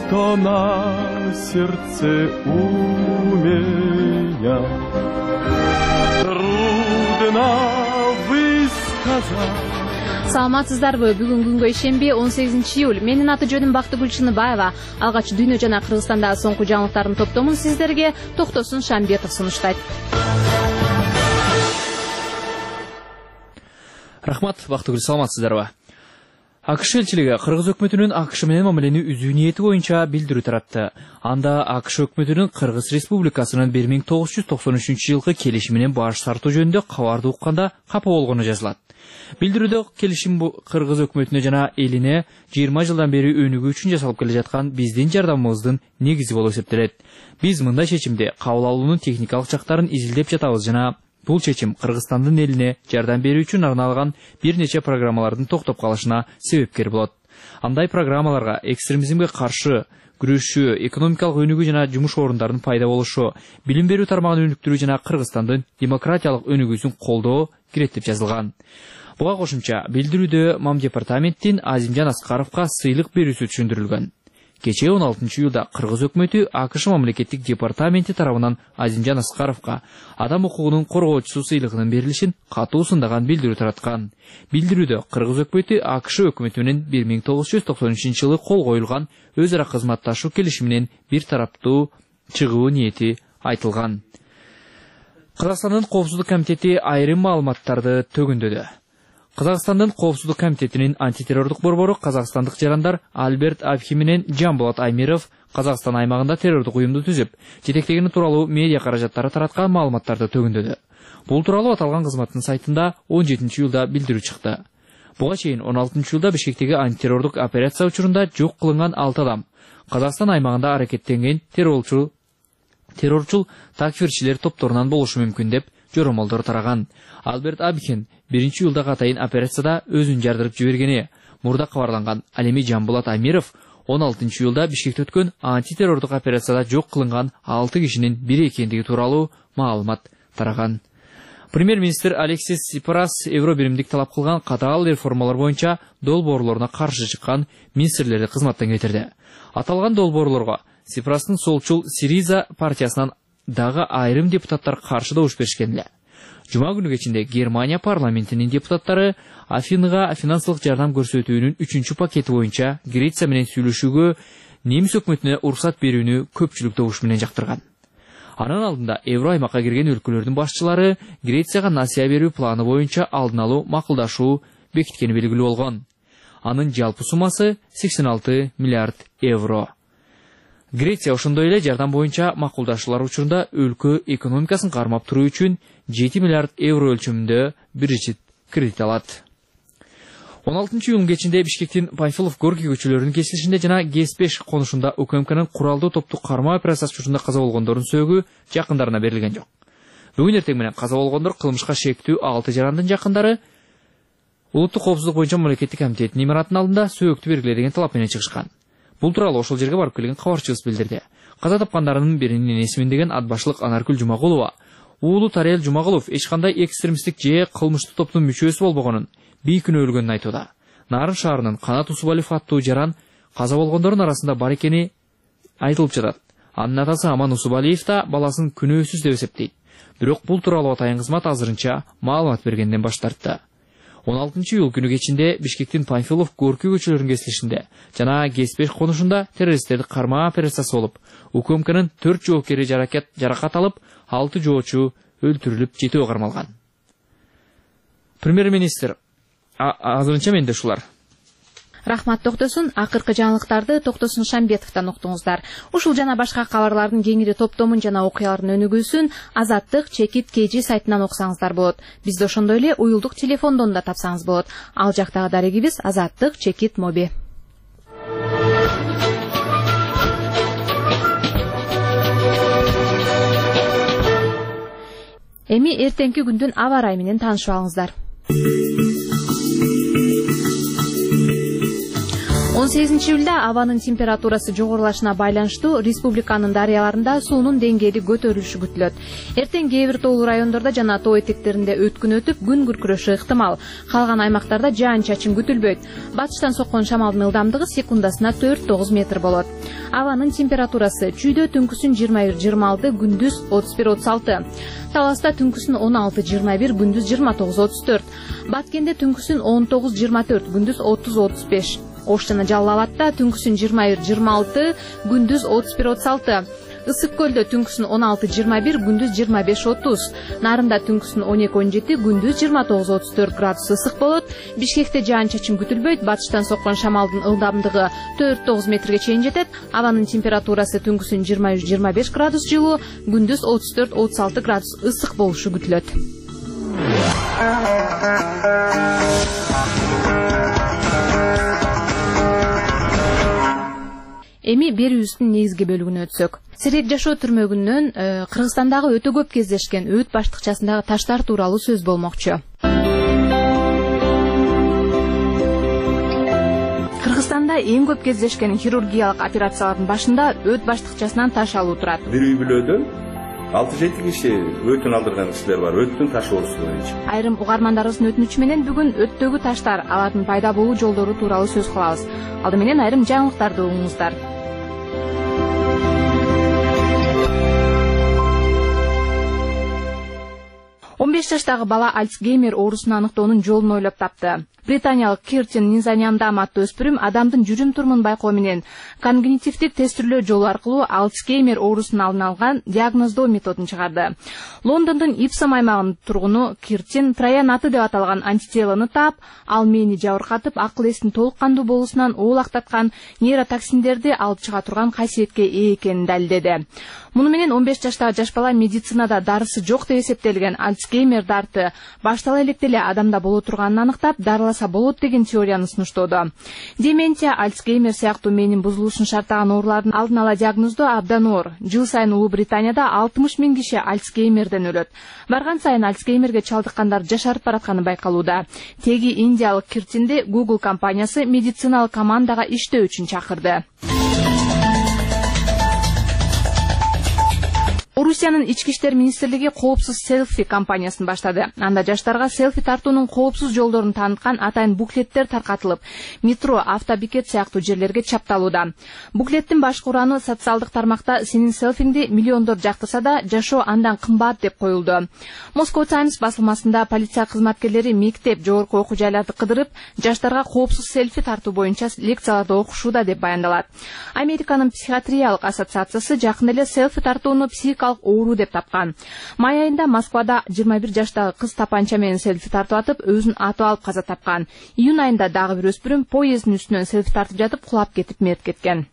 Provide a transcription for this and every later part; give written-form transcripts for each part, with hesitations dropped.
что на сердце у меня трудно высказать. Саламатсыздарбы? Бүгүн күнгө ишемби 18 июль. Менин аты жөнүм Бактыгүл Чыныбаева. Алгач дүйнө жана Кыргызстандагы соңку жаңылыктардын топтомун сиздерге Токтосун Шамбетов сунуштайт. Рахмат, Бактыгүл, саламатсыздарбы? АКШ элчилиги Кыргыз өкмөтүнүн АКШ менен мамилени үзүү ниети боюнча билдирүү таратты. Анда АКШ өкмөтүнүн Кыргыз Республикасынын 1993 жылкы келишиминен баш тартуу жөнүндө кабарды укканда капа болгону жазылат. Билдирүүдө келишим Кыргыз өкмөтүнө жана элине 20 жылдан бери өнүгүү үчүн жасалып келе жаткан биздин жардамыбыздын негизи болуп эсептелет. Биз мындай чечимди кабыл алуунун техникалык жактарын изилдеп жатабыз жана бул чечим Кыргызстандын элине жардам берүү үчүн арналган бир нече программалардын токтоп калышына себепкер болот. Андай программаларга экстремизмге каршы күрөшүү, экономикалык өнүгүү жана жумуш орундардын пайда болушу, билим берүү тармагын өнүктүрүү жана Кыргызстандын демократиялык өнүгүүсүн колдоо кирет деп жазылган. Буга кошумча билдирүүдө Мам департаменттин Азимжан Аскаровго сыйлык берүүсү түшүндүрүлгөн. Кечээ 16 июлда Кыргыз өкмөтү АКШ мамлекеттик департаменти тарабынан Азимжан Аскаровго адам укугунун коргоочусу сыйлыгынын берилишин катуу сындаган билдирүү тараткан. Билдирүүдө Кыргыз өкмөтү АКШ өкмөтү менен 1993 жылы кол коюлган өз ара кызматташуу келишиминен бир тараптуу чыгуу ниети айтылган. Кыргызстандын Коопсуздук комитети айрым маалыматтарды төгүндөдү. Казакстандын Коопсуздук комитетинин антитеррордук борбору казакстандык жарандар Альберт Абхи менен Жамболот Аймиров Казакстан аймагында террордук уюмду түзүп, жетектегени тууралуу медиа каражаттары тараткан маалыматтарды төгүндөдү. Бул тууралуу аталган кызматтын сайтында 17 июлда билдирүү чыкты. Буга чейин 16 июлда Бишкектеги антитеррордук операция учурунда жок кылынган 6 адам Казакстан аймагында аракеттенген террорчул такфирчилер топторунан болушу мүмкүн деп жоромолдор тараган. Альберт Абхин 1 июлдагы атайын операцияда өзүн жардырып жибергени мурда кабарланган. Ал эми Жамболот Аймиров 16 июлда Бишкекте өткөн антитеррордук операцияда жок кылынган 6 кишинин бири экендиги тууралуу маалымат тараган. Премьер-министр Алексис Сипрас евро биримдик талап кылган катаал реформалар боюнча долбоорлоруна каршы чыккан министрлерди кызматтан кетирди. Аталган долбоорлорго Сипрастын солчул Сириза партиясынан дагы айрым депутаттар каршы добуш беришкен эле. Жума күнү кечинде Германия парламентинин депутаттары Афинга финансылык жардам көрсөтүүнүн 3-чү пакети боюнча Греция менен сүйлөшүүгө немис өкмөтүнө уруксат берүүнү көпчүлүк добуш менен жактырган. Анын алдында евро аймакка кирген өлкөлөрдүн башчылары Грецияга насыя берүү планы боюнча алдын алуу макулдашуу бекиткени белгилүү болгон. Анын жалпы суммасы 86 миллиард евро. Греция ошондой эле жардам боюнча макулдашуулар учурунда өлкө экономикасын кармап туруу үчүн 7 миллиард евро өлчөмүндө биржит кредит алат. 16 июлдун кечинде Бишкектин Панфилов-Горький көчөлөрүнүн кесилишинде жана ГС-5 конушунда УКМКнын куралдуу топтук кармоо операциясы учурунда каза болгондордун сөөгү жакындарына берилген жок. Бүгүн эртең менен каза болгондор кылмышка шектүү 6 жарандын жакындары Улуттук коопсуздук боюнча мамлекеттик комитеттин имаратынын алдында сөөгүктү бергиле деген талап менен чыгышкан. Бул тууралуу ошол жерге барып келген кабарчыбыз билдирди. Каза тапкандардын биринин энесимин деген Атбашлык Анаркүл Жумагулова, уулу Тарел Жумагулов эч кандай экстремисттик же кылмыштык топтун мүчөсү болбогонун, бейкүнөө өлгөнүн айтууда. Нарын шаарынын Канат Усубалиев аттуу жаран каза болгондордун арасында бар экени айтылып жатат. Анын атасы Аман Усубалиев да баласын күнөөсүз деп эсептейт. Бирок бул тууралуу атайын кызмат азырынча маалымат бергенден баш тартты. 16 июл күнү кечинде Бишкектин Панфилов-Горький көчөлөрүнүн кесилишинде жана ГС-5 конушунда террористтерди кармаа операциясы болуп, УКМКнын 4 жоокери жаракат алып, 6 жоочу өлтүрүлүп, 7 кармалган. Премьер-министр азырынча менде ушулар. Рахмат Токтосун, акыркы жаңылыктарды Токтосун Шамбетовдон уктуңуздар. Ушул жана башка кабарлардын кеңири топтомун жана окуялардын өнүгүүсүн Азаттык Чекит KG сайтынан окусаңыздар болот. Бизди ошондой эле уюлдук телефондон да тапсаңыз болот. Ал жактагы дарегибиз Азаттык Чекит Моби. Эми эртеңки күндүн аба ырайы менен таанышып алыңыздар. 18 июлда абанын температурасы жогорулашына байланыштуу республиканын дарыяларында суунун деңгээли көтөрүлүшү күтүлөт. Эртең кээ бир тоолуу райондордо жана тоо этектеринде өткүн өтүп, күн күркүрөшү ыктымал. Калган аймактарда жаан-чачын күтүлбөйт. Батыштан соккон шамалдын ылдамдыгы секундасына 4-9 метр болот. Абанын температурасы чүйдө түнкүсүн 21-26, күндүз 31-36. Таласта түнкүсүн 16-21, күндүз 29-34. Баткенде түнкүсүн 19-24, күндүз 30-35. Ош жана Жалал Абадта түнкүсүн 21-26, күндүз 31-36. Ысык көлдө түнкүсүн 16-21, күндүз 25-30. Нарында түнкүсүн 12-17, күндүз 29-34 градус ысык болот. Бишкекте жаан-чачын күтүлбөйт. Батыштан соккон шамалдын ылдамдыгы 4-9 метрге чейин жетет. Абанын температурасы түнкүсүн 23-25 градус жылуу, күндүз 34-36 градус ысык болушу күтүлөт. Эми берүүбүздүн негизги бөлүгүнө өтсөк. Сирек жашоо түрмөгүнөн Кыргызстандагы өтө көп кездешкен өт баштыкчасындагы таштар тууралуу сөз болмокчу. Кыргызстанда эң көп кездешкен хирургиялык операциялардын башында өт баштыкчасынан таш алуу турат. Бир үй бүлөдөн 6-7 киши өтүн алдырган кишилер бар, өттүн таш оорусу боюнча. Айрым угармандарыбыздын өтүнүчү менен бүгүн өттөгү таштар, алардын пайда болуу жолдору тууралуу сөз кылабыз. Алды менен айрым жаңылыктарды угуңуздар. 15 жаштагы бала Альцгеймер оорусун аныктоонун жолун ойлоп тапты. Британиялык Киртин Низаняндам аттуу өспүрүм адамдын жүрүм-турумун байкоо менен когнитивдик тестирлөө жолу аркылуу Альцгеймер оорусун алдын алган диагноздоо методун чыгарды. Лондондун Ипсом аймагынын тургуну Киртин троянаты деп аталган антителону таап, ал мээни жабыркатып, акыл эстин толук кандуу болуусунан оолактаткан нейротоксиндерди алып чыга турган касиетке ээ экенин далилдеди. Муну менен 15 жаштагы жаш бала медицинада дарысы жок деп эсептелген Альцгеймер дарты баштала электе эле адамда боло турганын аныктап, дарыласа болот деген теорияны сунуштоодо. Деменция, Альцгеймер сыяктуу мээнин бузулушун шарттаган оорулардын алдын ала диагноздоо абдан оор. Жыл сайын Улуу Британияда 60 000 киши Альцгеймерден өлөт. Барган сайын Альцгеймерге чалдыккандар жашарып баратканы байкалууда. Теги индиялык Киртинди Google компаниясы медициналык командага иштөө үчүн чакырды. Орусиянын ички иштер министрлиги коопсуз селфи кампаниясын баштады. Анда жаштарга селфи тартуунун коопсуз жолдорун тааныткан атайын буклеттер таркатылып, метро, автобекет сыяктуу жерлерге чапталууда. Буклеттин башкы ураны социалдык тармакта сенин селфиңди миллиондор жактырса да, жашоо андан кымбат деп коюлду. Moscow Times басылмасында полиция кызматкерлери мектеп, жогорку окуу жайларды кыдырып, жаштарга коопсуз селфи тартуу боюнча лекцияларды окушууда деп баяндалат. Американын психиатриялык ассоциациясы жакында эле селфи тартууну психикалык оору деп тапкан. Май айында Москвада 21 жаштагы кыз тапанча менен селфи тартып атып, өзүн атып алып каза тапкан. Июнь айында дагы бир өспүрүм поезддин үстүнөн селфи тартып жатып, кулап кетип мерт кеткен.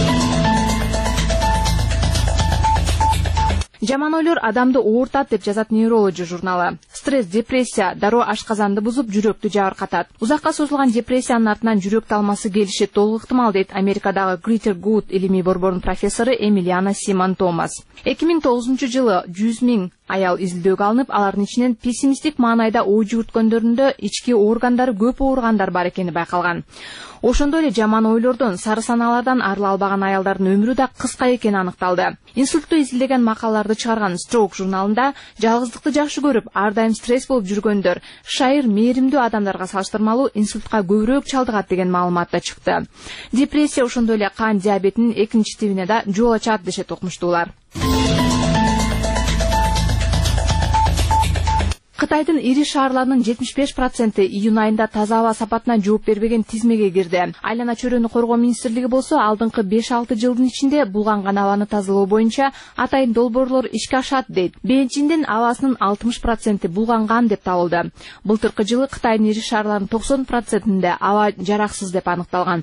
Жаман ойлор адамды оорутат деп жазат Neurology журналы. Стресс, депрессия дароо ашказанды бузуп, жүрөктү жабыркатат. Узакка созулган депрессиянын артынан жүрөк талмасы келиши толук ыктымал дейт Америкадагы Greater Good илимий борборунун профессору Эмилиана Симон Томас. 2009 жылы 100 000 аял изилдөөгө алынып, алардын ичинен пессимисттик маанайда ой жүгүрткөндөрүндө ички органдары көп ооругандар бар экени байкалган. Ошондой эле жаман ойлордон, сары санаалардан арыла албаган аялдардын өмүрү да кыска экени аныкталды. Инсультту изилдеген макалаларды чыгарган Stroke журналында жалгыздыкты жакшы көрүп, ар дайым стресс болуп жүргөндөр шайыр, мээримдүү адамдарга салыштырмалуу инсультка көбүрөөк чалдыгат деген маалымат да чыкты. Депрессия ошондой эле кан диабетинин экинчи тибине да жол ачат дешет окумуштуулар. Кытайдын ири шаарларынын 75% июнь айында таза аба сапатына жооп бербеген тизмеге кирди. Айлана чөйрөнү коргоо министрлиги болсо алдыңкы 5-6 жылдын ичинде булганган абаны тазалоо боюнча атайын долбоорлор ишке ашат дейт. Бейжиңдин абасынын 60% булганган деп табылды. Былтыркы жылы Кытайдын ири шаарларынын 90%-inde аба жараксыз деп аныкталган.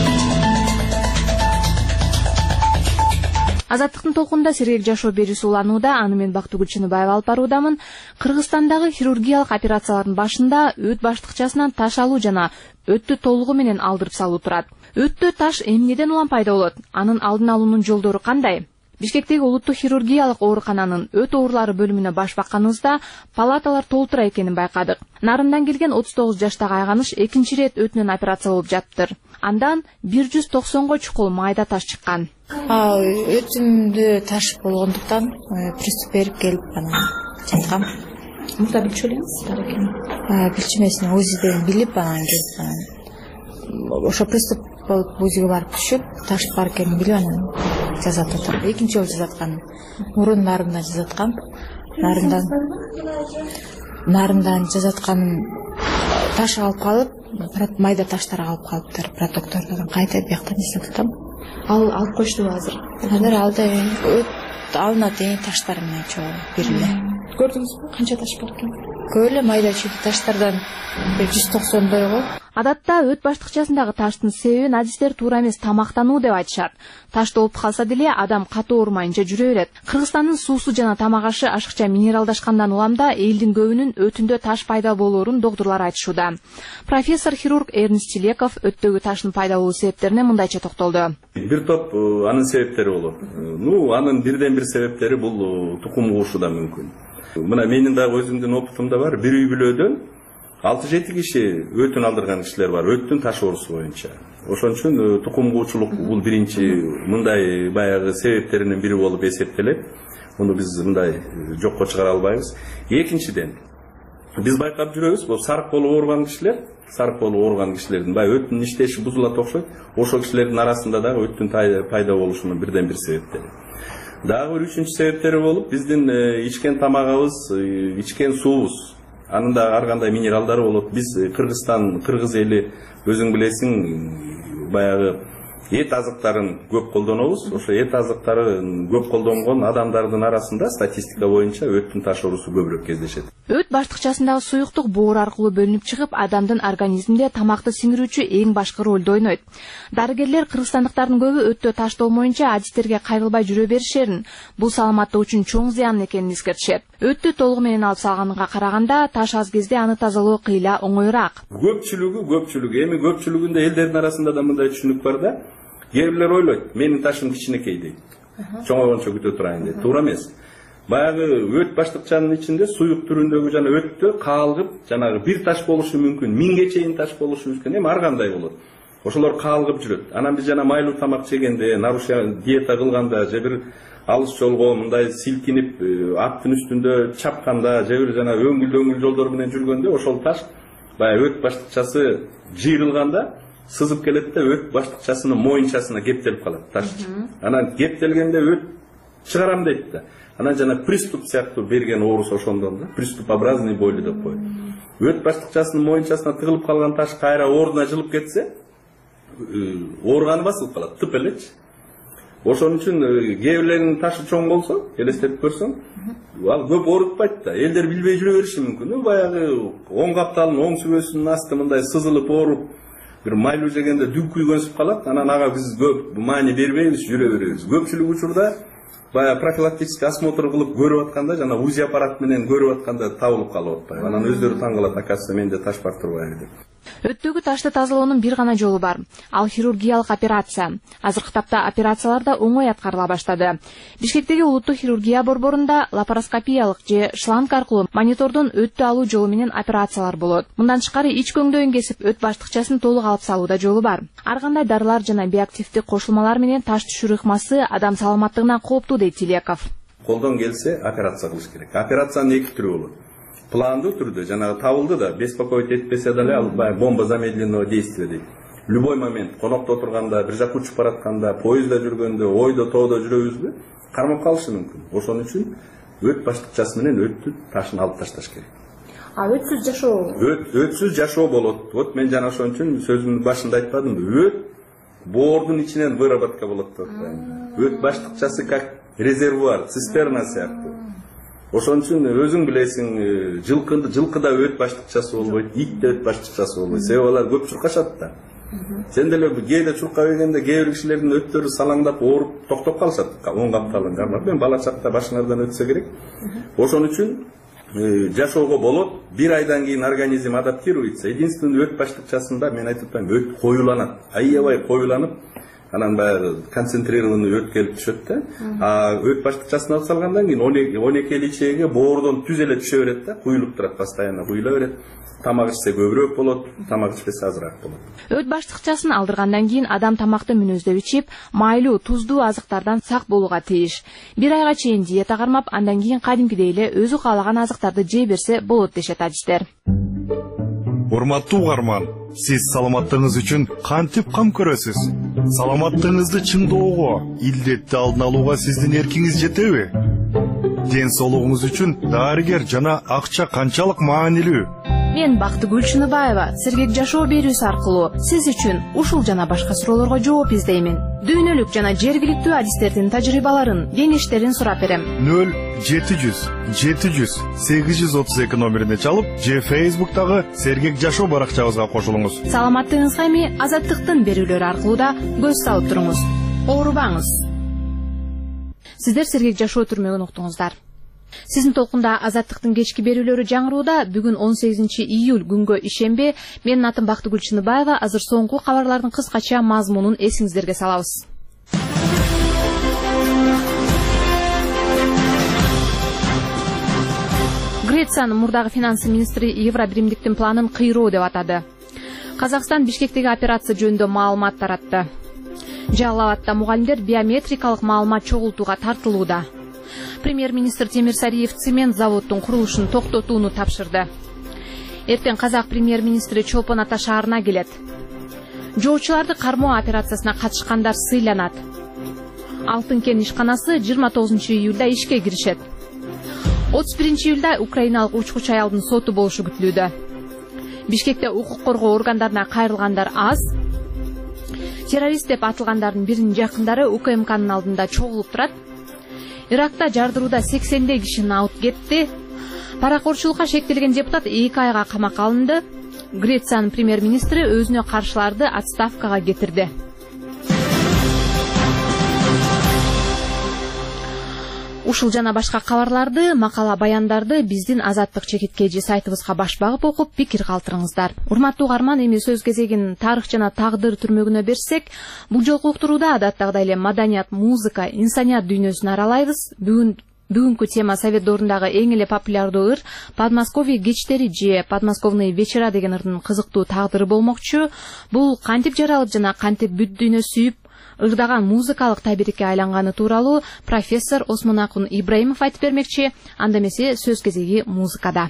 Азаттыктын толкунда сергек жашоо берүүсү уланууда, аны мен Бактыгүл Чыныбаева алып баруудамын. Кыргызстандагы хирургиялык операциялардын башында өт баштыкчасынан таш алуу жана өттү толугу менен алдырып салуу турат. Өттө таш эмнеден улам пайда болот? Анын алдын алуунун жолдору кандай? Бишкектеги улуттук хирургиялык оорукананын өт оорулары бөлүмүнө баш бакканыбызда палаталар толтура экенин байкадык. Нарындан келген 39 жаштагы айганыш экинчи ирет өтүнөн операция болуп жатыптыр. Андан 190го чукул майда таш чыккан. Өтүмдө таш болгондуктан приступ берип келип анан жаткам. Мурда билчү элеңиз бар экенин? Билчү эмесин, УЗИден билип анан келип ошо приступ болуп УЗИге барып түшүп, таш бар экенин билип анан жазат отуруп. Экинчи жолу жазаткан. Мурун нарындан жазаткан. Нарындан жазаткан таш алып калып, майда таштар алып калыптыр. Протоктордон кайта бияктан жасап атам. Алып коюштубу азыр? Азыр алды алынат таштар менен чогуу бир эле. Көрдүңүзбү канча таш бар экен? Көп эле майда чүйүк таштардан 190 го. Адатта өт баштыкчасындагы таштын себебин адистер туура эмес тамактануу деп айтышат. Таш толуп калса деле адам катуу оорумайынча жүрө берет. Кыргызстандын суусу жана тамак ашы ашыкча минералдашкандан улам да элдин көбүнүн өтүндө таш пайда болоорун доктурлар айтышууда. Профессор хирург Эрнст Чилеков өттөгү таштын пайда болуу себептерине мындайча токтолду. Бир топ анын себептери болот. Анын бирден бир себептери бул тукум куушу да мүмкүн. Мына менин дагы өзүмдүн опытымда бар. Бир үй бүлөдөн 6-7 киши өтүн алдырган кишилер бар, өттүн таш оорусу боюнча. Ошон үчүн тукум куучулук бул биринчи мындай баягы себептеринин бири болуп эсептелет. Муну биз мындай жокко чыгара албайбыз. Экинчиден, биз байкап жүрөбүз, бул сарык болуп ооруган кишилердин баягы өттүн иштеши бузулат окшойт. Ошол кишилердин арасында дагы өттүн пайда болушунун бирден бир себептери. Дагы бир үчүнчү себептери болуп, биздин ичкен тамагыбыз, ичкен суубуз, анын да ар кандай минералдары болот. Биз кыргыз эли өзүң билесиң, баягы эт азыктарын көп колдонобуз. Ошо эт азыктарын көп колдонгон адамдардын арасында статистика боюнча өттүн таш оорусу көбүрөөк кездешет. Өт баштыкчасындагы суюктук боор аркылуу бөлүнүп чыгып, адамдын организминде тамакты сиңирүүчү эң башкы ролду ойнойт. Дарыгерлер кыргызстандыктардын көбү өттө таш толмоюнча адистерге кайрылбай жүрө беришерин. Бул саламаттык үчүн чоң зыян экенин эскертишет. Өттү толугу менен алып салганга караганда таш аз кезде аны тазалоо кыйла оңоюраак. Эми көпчүлүгүндө элдердин арасында да мындай түшүнүк бар да. Кээ бирлер ойлойт, менин ташым кичинекей дейт. Чоңойгончо күтө турайын дейт. Туура эмес. Баягы өт баштыкчанын ичинде суюк түрүндөгү жана өттө каалгып, жанагы бир таш болушу мүмкүн, 1000ге чейин таш болушу мүмкүн. Эми ар кандай болот. Ошолор каалгып жүрөт. Анан биз жана майлуу тамак жегенде, нарушение диета кылганда, же бир алыс жолго мындай силкинип, аттын үстүндө чапканда, же бир жана өңүл жолдор менен жүргөндө ошол таш баягы өт баштыкчасы жыйрылганда сызып келет да өт баштыкчасынын моюнчасына кептелип калат таш. Анан кептелгенде өт чыгарам дейт да. Анан жана приступ сыяктуу берген оорус ошондон да, приступообразный боли деп коет. Өт баштыкчасынын моюнчасына тыгылып калган таш кайра ордуна жылып кетсе, ооруганы басылып калат, тып элечи. Ошон үчүн кээ бирлеринин ташы чоң болсо, элестетип көрсөң, ал көп оорутпайт да. Элдер билбей жүрө бериши мүмкүн. Баягы оң капталын, оң сүбөсүнүн асты мындай сызылып ооруп, бир майлуу жегенде дүң күйгөнсүп калат. Анан ага биз көп маани бербейбиз, жүрө беребиз. Көпчүлүк учурда баягы профилактический осмотр кылып көрүп атканда, жана УЗИ аппарат менен көрүп атканда табылып калып атпайбы. Анан өздөрү таң калат, оказывается, менде таш бар турбайбы деп. Өттөгү ташты тазалоонун бир гана жолу бар. Ал хирургиялык операция. Азыркы тапта операциялар да оңой аткарыла баштады. Бишкектеги улуттук хирургия борборунда лапароскопиялык же шланг аркылуу монитордон өттү алуу жолу менен операциялар болот. Мындан тышкары ич көңдөйүн кесип өт баштыкчасын толук алып салууда жолу бар. Ар кандай дарылар жана биоактивдик кошулмалар менен таш түшүрүү ыкмасы адам саламаттыгына кооптуу дейт Чилеков. Колдон келсе операция кылыш керек. Операциянын эки түрү болот. Пландуу түрдө жанагы табылды да, беспокоить этпесе деле ал бомба замедленного действия дейт. Любой момент конокто отурганда, бир жака учуп баратканда, поездда жүргөндө, ойдо тоодо жүрөбүзбү, кармап калышы мүмкүн. Ошон үчүн өт баштыкчасы менен өттү ташын алып ташташ керек. Өтсүз жашоо? Өтсүз жашоо болот. Вот мен жана ошон үчүн сөзүмдүн башында айтпадымбы? Өт боордун ичинен выработка болот деп атпаймынбы? Өт баштыкчасы как резервуар, цистерна сыяктуу. Ошон үчүн өзүң билесиң, жылкыда өт баштыкчасы болбойт, итте өт баштыкчасы болбойт. Себеби алар көп чуркашат да. Сен деле кээде чуркап ийгенде кээ бир кишилердин өттөрү салаңдап, ооруп, токтоп калышат. Оң капталын кармап, мен бала чакта башыңардан өтсө керек. Ошон үчүн жашоого болот. Бир айдан кийин организм адаптируется. Единственный өт баштыкчасында мен айтып атпаймынбы, өт коюланат. Аябай коюланып, анан баягы концентрированный өт келип түшөт да. Өт баштыкчасын алып салгандан кийин 12 ичеге боордон түз эле түшө берет да, куюлуп турат, постоянно куюла берет. Тамак ичсе көбүрөөк болот, тамак ичпесе азыраак болот. Өт баштыкчасын алдыргандан кийин адам тамакты мүнөздөп ичип, майлуу, туздуу азыктардан сак болууга тийиш. 1 айга чейин диета кармап, андан кийин кадимкидей эле өзү каалаган азыктарды жей берсе болот дешет адистер. Урматтуу угарман, сиз саламаттыгыңыз үчүн кантип кам көрөсүз? Саламаттыгыңызды чыңдоого, илдетти алдын алууга сиздин эркиңиз жетеби? Ден соолугуңуз үчүн дарыгер жана акча канчалык маанилүү? Мен Бактыгүл Чыныбаева сергек жашоо берүүсү аркылуу сиз үчүн ушул жана башка суроолорго жооп издеймин. Дүйнөлүк жана жергиликтүү адистердин тажрыйбаларын, кеңештерин сурап берем. 0-700-832 номерине чалып, же Facebook'тагы сергек жашоо баракчабызга кошулуңуз. Саламаттыгыңызга эми Азаттыктын берүүлөрү аркылуу да көз салып туруңуз. Оорубаңыз. Сиздер сергек жашоо түрмөгүн уктуңуздар. Сиздин толкунда Азаттыктын кечки берүүлөрү жаңырууда. Бүгүн 18 июль күнгө ишембе. Менин атым Бактыгүл Чыныбаева. Азыр соңку кабарлардын кыскача мазмунун эсиңиздерге салабыз. Грециянын мурдагы финансы министри Евробиримдиктин планын кыйроо деп атады. Казакстан Бишкектеги операция жөнүндө маалымат таратты. Жалал Абадта мугалимдер биометрикалык маалымат чогултууга тартылууда. Премьер-министр Темир Сариев цемент заводдун курулушун токтотууну тапшырды. Эртең казак премьер-министри Чолпон Ата шаарына келет. Жоочуларды кармоо операциясына катышкандар сыйланат. Алтын кен ишканасы 29 июлда ишке киришет. 31 июлда украиналык учкуч аялдын соту болушу күтүлүүдө. Бишкекте укук коргоо органдарына кайрылгандар аз. Террорист деп атылгандардын биринин жакындары УКМКнын алдында чогулуп турат. Иракта жардырууда 80 кишини алып кетти. Паракорчулукка шектелген депутат 2 айга камакка алынды. Грециянын премьер-министри өзүнө каршыларды отставкага кетирди. Ушул жана башка кабарларды, макала баяндарды биздин Азаттык чекиткейжи сайтыбызга баш багып окуп, пикир калтырыңыздар. Урматтуу угарман, эми сөз кезегин тарых жана тагдыр түрмөгүнө берсек, бул жолку уктурууда адаттагыдай эле маданият, музыка, инсаният дүйнөсүн аралайбыз. Бүгүнкү тема Совет доорундагы эң эле популярдуу ыр Подмосковье кечтери же Подмосковные вечера деген ырдын кызыктуу тагдыры болмокчу. Бул кантип жаралып жана кантип бүт дүйнө сүйүп ырдаган музыкалык табирикке айланганы тууралуу профессор Осмонакун Ибраимов айтып бермекчи. Анда эмесе сөз кезеги музыкада.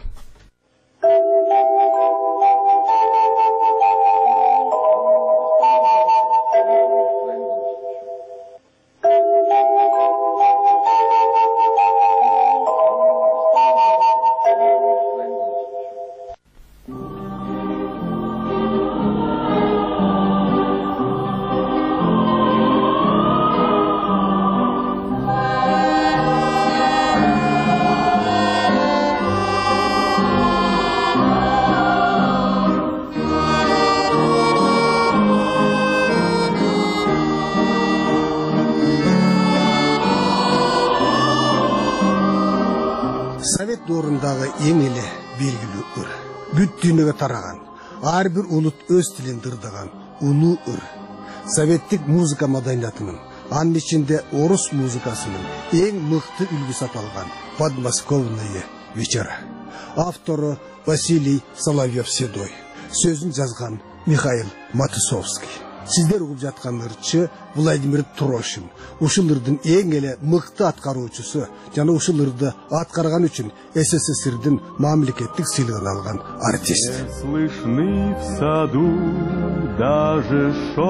Совет доорундагы эң эле белгилүү ыр. Бүт дүйнөгө тараган, ар бир улут өз тилин ырдаган улуу ыр. Советтик музыка маданиятынын, анын ичинде орус музыкасынын эң мыкты үлгүсү аталган Подмосковные вечера. Автору Василий Соловьев-Седой. Сөзүн жазган Михаил Матусовский. Сиздер угуп жаткан ырчы Владимир Трошин. Ушул ырдын эң эле мыкты аткаруучусу жана ушул ырды аткарган үчүн СССРдин мамлекеттик сыйлыгын алган артист. Слышны в саду даже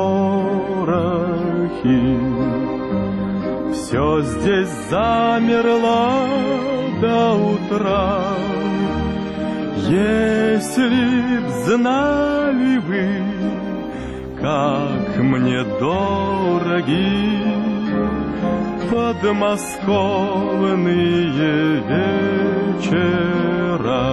шорохи. Все здесь замерло до утра. Если б знали вы, как мне дороги подмосковные вечера.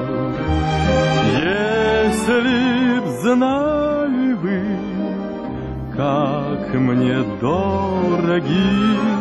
Если б знали вы, как мне дороги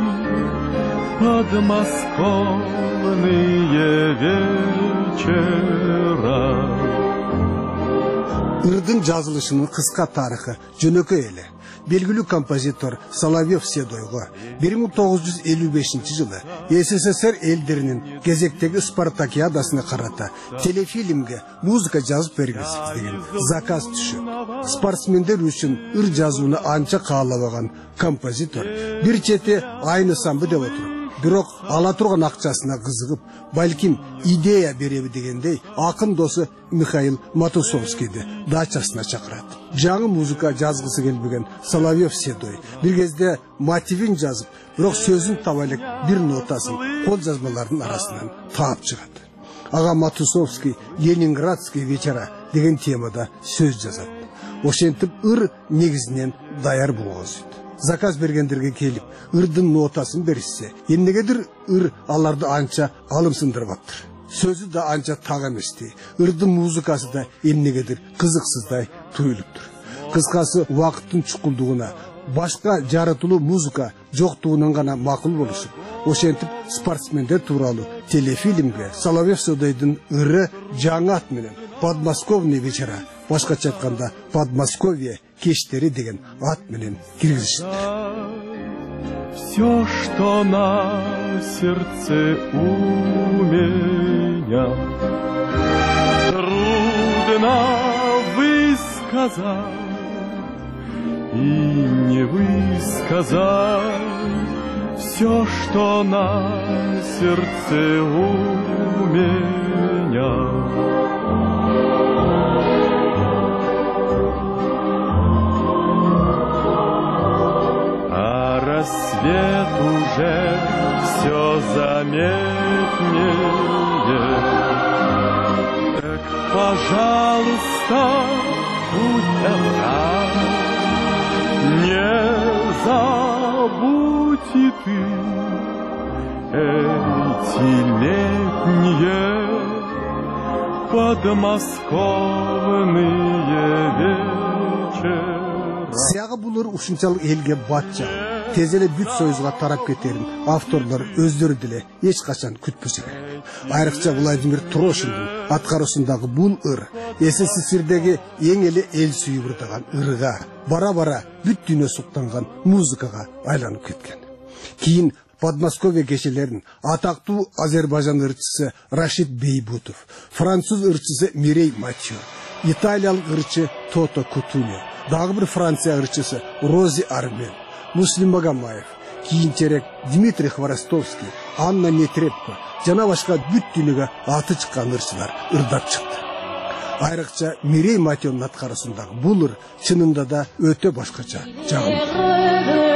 подмосковные вечера. Ырдын жазылышынын кыска тарыхы жөнөкөй эле. белгилүү композитор Соловьев Седойго 1955 жылы СССР элдеринин кезектеги спартакиадасына карата телефильмге музыка жазып бергилсиз деген заказ түшүп, спортсмендер үчүн ыр жазууну анча каалабаган композитор бир чети айнысамбы деп отуруп, бирок ала турган акчасына кызыгып, балким идея береби дегендей акын досу Михаил Матусовскийди дачасына чакырат. Жаңы музыка жазгысы келбеген Соловьев Седой бир кезде мотивин жазып, бирок сөзүн таба элек бир нотасын кол жазмалардын арасынан таап чыгат. Ага Матусовский Ленинградский вечера деген темада сөз жазат. Ошентип ыр негизинен даяр болгонсуйт. Заказ бергендерге келип, ырдын нотасын беришсе, эмнегедир ыр аларды анча алымсындырбаптыр. Сөзү да анча так эмести, ырдын музыкасы да эмнегедир кызыксыздай туюлуптур. Кыскасы, убакыттын чукулдугуна, башка жаратылуу музыка жоктугунан гана макул болушуп, ошентип спортсмендер тууралуу телефильмге Соловьев Седойдун ыры жаңы ат менен «Подмосковный вечера», башкача айтканда «Подмосковье кештери» деген ат менен киргизишти. Все, что на сердце у меня, трудно высказать и не высказать. Все, что на сердце у меня. Рассвет уже все заметнее. Так, пожалуйста, будь добра, не забудь и ты эти летние подмосковные вечера. Сияга булар ушунчалык элге батча, тез эле бүт союзга тарап кетерин авторлор өздөрү деле эч качан күтпөсө керек. Айрыкча Владимир Трошиндин аткаруусундагы бул ыр СССРдеги эң эле эл сүйүү ырдаган ырга, бара-бара бүт дүйнө суктанган музыкага айланып кеткен. Кийин Подмосковье кечелерин атактуу Азербайжан ырчысы Рашид Бейбутов, француз ырчысы Мирей Матьё, италиялык ырчы Тото Кутуньо, дагы бир Франция ырчысы Рози Армен, Муслим Магомаев, кийинчерээк Дмитрий Хворостовский, Анна Нетребко жана башка бүт дүйнөгө аты чыккан ырчылар ырдап чыкты. Айрыкча Мирей Матьёнун аткаруусундагы бул ыр чынында да өтө башкача жагымдуу.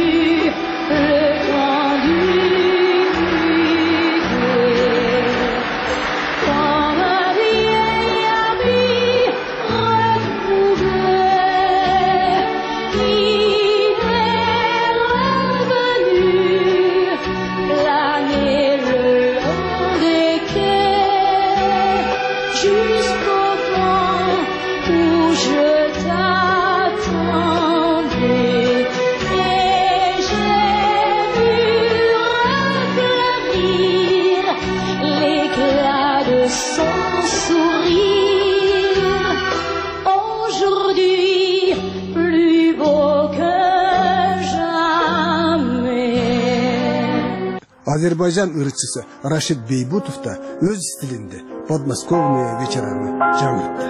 Азербайжан ырчысы Рашид Бейбутов да өз стилинде подмосковные вечераны жаңыртты.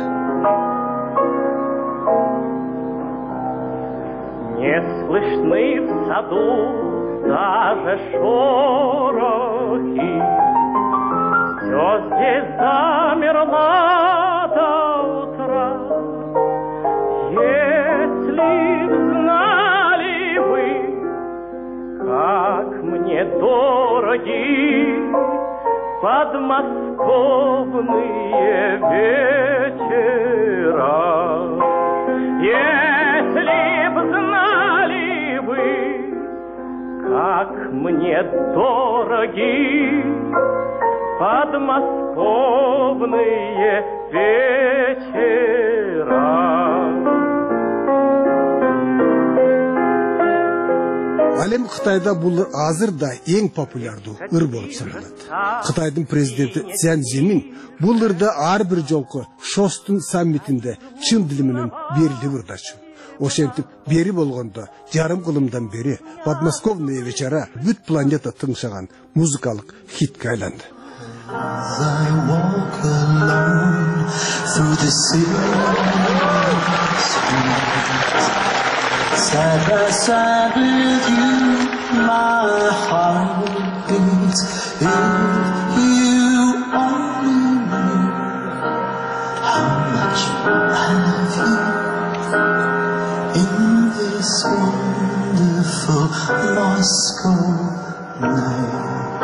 Не слышны в саду даже шорохи, все здесь замерло до утра. Если б знали вы, как мне дороги подмосковные вечера. Если б знали вы, как мне дороги подмосковные вечера. Алем Кытайда бул азыр да эң популярдуу ыр болуп саналат. Кытайдын президенти Цзян Зимин бул ырды ар бир жолку Шостун саммитинде чын дили менен берилип ырдачу. Ошентип бери болгондо жарым кылымдан бери подмосковная вечера бүт планета тыңшаган музыкалык хитке айланды. As I walk alone through the side by side with you, my heart beats. If you only knew how much I love you in this wonderful Moscow night.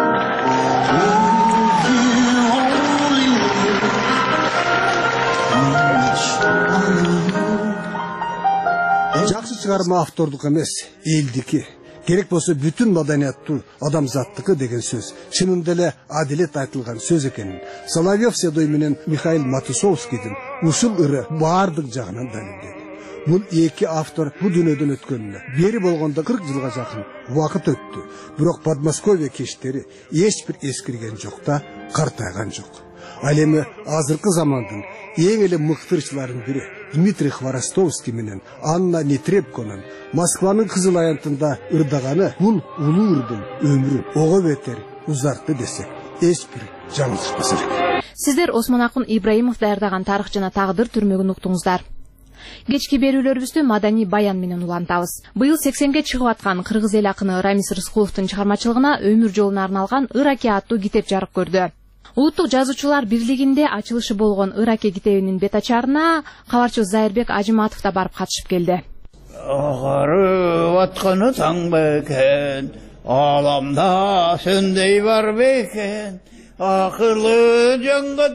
Жакшы чыгарма автордук эмес, элдики. Керек болсо бүтүн маданияттуу адамзаттыкы деген сөз. Чынында эле адилет айтылган сөз экенин Соловьев седой менен Михаил Матусовскийдин ушул ыры баардык жагынан далилдеди. Бул эки автор бу дүйнөдөн өткөнүнө бери болгондо 40 жылга жакын убакыт өттү. Бирок Подмосковье кештери эч бир эскирген жок да, картайган жок. Ал эми азыркы замандын эң эле мыктырчыларынын бири Дмитрий Хворостовский менен Анна Нетребконун Москванын Кызыл аянтында ырдаганы бул улуу ырдын өмүрүн ого бетер узартты десек эч бир жаңылышпас элек. Сиздер Осмон Акын Ибраимов даярдаган тарых жана тагдыр түрмөгүн уктуңуздар. Кечки берүүлөрүбүздү маданий баян менен улантабыз. Быйыл 80ге чыгып аткан кыргыз эл акыны Рамис Рыскуловдун чыгармачылыгына өмүр жолуна арналган Ыраке аттуу китеп жарык көрдү. Улуттук жазуучулар бирлигинде ачылышы болгон Ыраке китебинин бет ачарына кабарчы Зайырбек Ажыматов да барып катышып келди. Агарып атканы таң бекен, аламда сөндей бар бекен, акылы жанга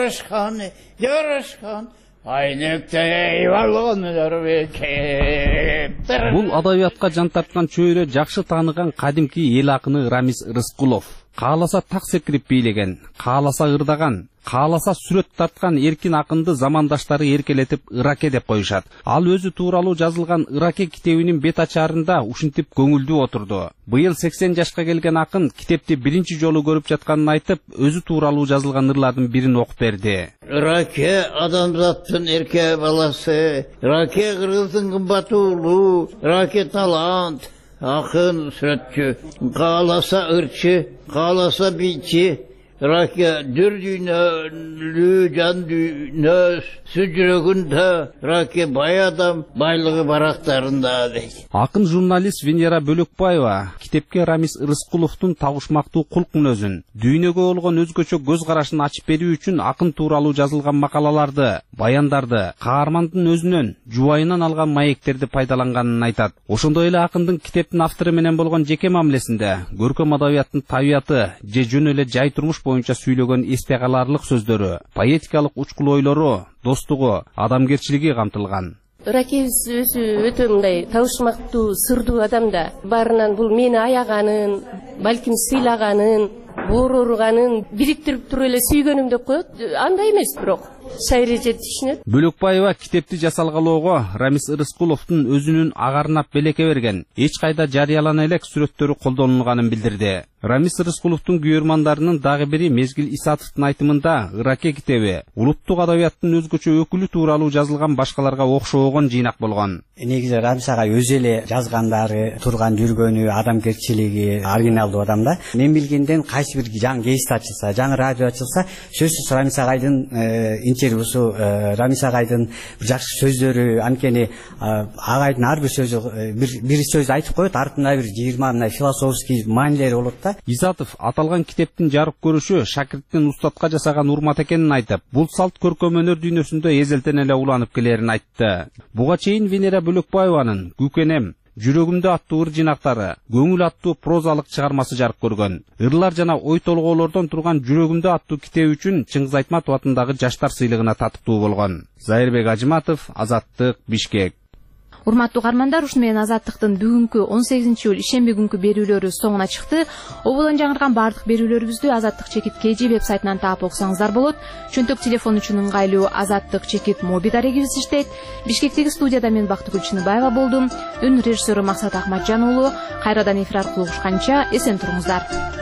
жарышкан, айнектей балгондар бекен. Бул адабиятка жан тарткан чөйрө жакшы тааныган кадимки эл акыны Рамис Рыскулов. Кааласа так секирип бийлеген, кааласа ырдаган, кааласа сүрөт тарткан эркин акынды замандаштары эркелетип Ыраке деп коюшат. Ал өзү тууралуу жазылган Ыраке китебинин бет ачарында ушинтип көңүлдүү отурду. Быйыл 80 жашка келген акын китепти биринчи жолу көрүп жатканын айтып, өзү тууралуу жазылган ырлардын бирин окуп берди. Ыраке адамзаттын эрке баласы, Ыраке кыргыздын кымбат уулу, Ыраке талант, акын сүрөтчү, кааласа ырчы, кааласа бийчи, Ыраке дүр дүйнөлүү жан дүйнө жүрөгүндө, Ыраке бай адам байлыгы барактарында дейт. Акын журналист Венера Бөлөкбаева китепке Рамис Рыскуловдун табышмактуу кулк мүнөзүн, дүйнөгө болгон өзгөчө көз карашын ачып берүү үчүн акын тууралуу жазылган макалаларды, баяндарды, каармандын өзүнөн, жубайынан алган маектерди пайдаланганын айтат. Ошондой эле акындын китептин автору менен болгон жеке мамилесинде көркөм адабияттын табияты же жөн эле жай турмуш боюнча сүйлөгөн эсте каларлык сөздөрү, поэтикалык учкул ойлору, достугу, адамгерчилиги камтылган. Ыраке өзү өтө мындай табышмактуу, сырдуу адам да. Барынан бул мени аяганын, балким сыйлаганын, боор урганын бириктирип туруп эле сүйгөнүм деп коет. Андай эмес бирок. Шайреже түшүнөт. Бөлөкбаева китепти жасалгалоого Рамис Рыскуловдун өзүнүн агарынап белеке берген, эч кайда жарыялана элек сүрөттөрү колдонулганын билдирди. Рамис Рыскуловдун күйөрмандарынын дагы бири Мезгил Исатовдун айтымында Ыраке китеби улуттук адабияттын өзгөчө өкүлү тууралуу жазылган башкаларга окшогон жыйнак болгон. Негизи Рамис агай өзү эле жазгандары, турган жүргөнү, адамгерчилиги оригиналдуу адам да. Мен билгенден кайсы бир жаңы гезит ачылса, жаңы радио ачылса, сөзсүз Рамис агайдын интервьюсу, Рамис агайдын жакшы сөздөрү, анткени агайдын ар бир сөзү бир сөз айтып коет, артында бир 20 мындай философский маанилери болот да. Исатов аталган китептин жарык көрүшү шакирттин устатка жасаган урмат экенин айтып, бул салт көркөм өнөр дүйнөсүндө эзелтен эле уланып келерин айтты. Буга чейин Венера Бөлөкбаеванын Күкенем, Жүрөгүмдө аттуу ыр жинактары, Көңүл аттуу прозалык чыгармасы жарык көргөн. Ырлар жана ой толгоолордон турган Жүрөгүмдө аттуу китеби үчүн Чыңгыз Айтматов атындагы жаштар сыйлыгына татыктуу болгон. Зайырбек Ажыматов, Азаттык, Бишкек. Урматтуу каармандар, ушуну менен Азаттыктын бүгүнкү 18-июль ишемби күнкү берүүлөрү соңуна чыкты. Ободон жаңырган бардык берүүлөрүбүздү Азаттык чекит KG вебсайтынан таап окусаңыздар болот. Чөнтөк телефон үчүн ыңгайлуу Азаттык чекит моби дарегибиз иштейт. Бишкектеги студияда мен Бактыгүл Чыныбаева болдум. Үн режиссеру Максат Ахматжан уулу. Кайрадан эфир аркылуу угушканча эсен туруңуздар.